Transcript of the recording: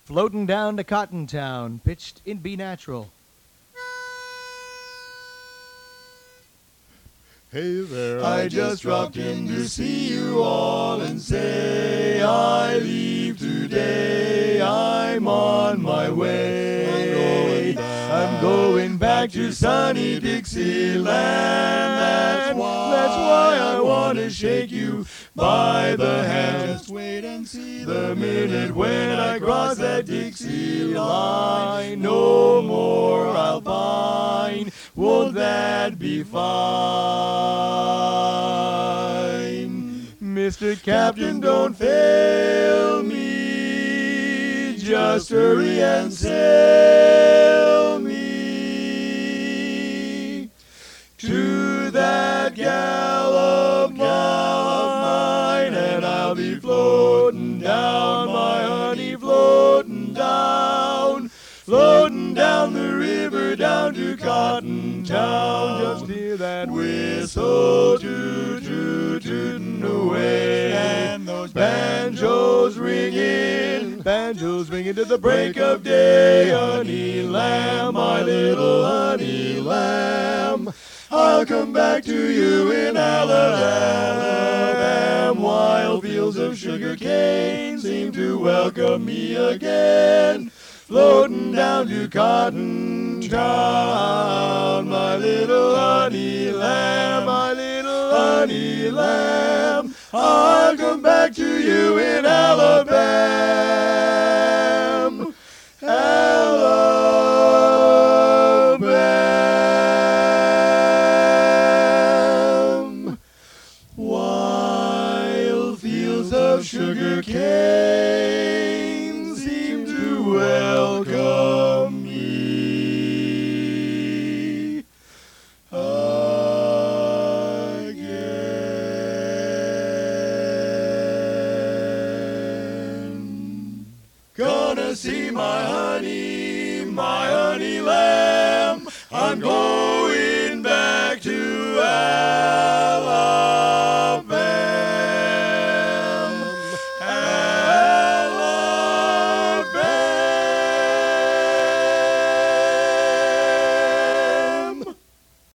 Floating down to Cotton Town, pitched in B natural. Hey there, I just dropped in to see you all and say I leave today. I'm on my way. I'm going back to sunny Dixieland. That's why I want to shake you by the hand. Just wait and see the minute when I cross that Dixie line. No more I'll find. Won't that be fine? Mr. Captain, don't fail me. Just hurry and sail me to that gal of mine, and I'll be floating down, my honey, floating down the river down to Cotton Town. Just hear that whistle, tootin' away, and those banjos ringing to the break of day. Honey lamb, my little honey lamb, I'll come back to you in Alabama. Wild fields of sugar cane seem to welcome me again. Floating down to Cotton Town, my little honey lamb, my little honey lamb, I'll come back to you in Alabama. Alabama. Wild fields of sugar cane seem to welcome me again. Gonna see my honey lamb. I'm going